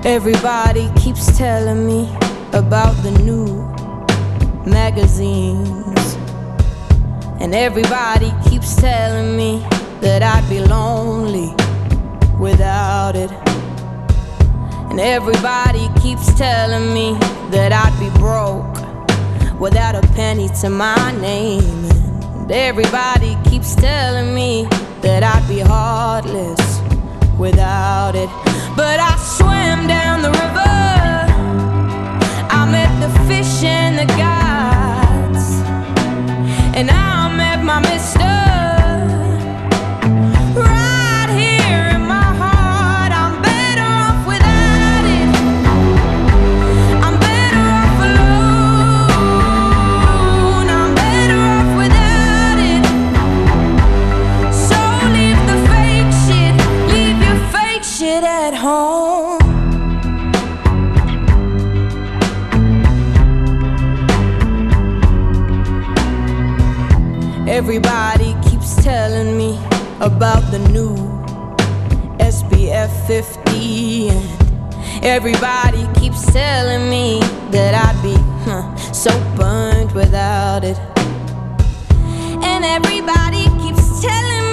Everybody keeps telling me about the new magazines, and everybody keeps telling me that I'd be lonely without it. And everybody keeps telling me that I'd be broke without a penny to my name. And everybody keeps telling me that I'd be heartless without it. But I swam down the river, I met the fish and the gods, and I met my mister right here in my heart. I'm better off without it, I'm better off alone, I'm better off without it. So leave the fake shit, leave your fake shit at home. Everybody keeps telling me about the new SPF 50, and everybody keeps telling me that I'd be so burned without it. And everybody keeps telling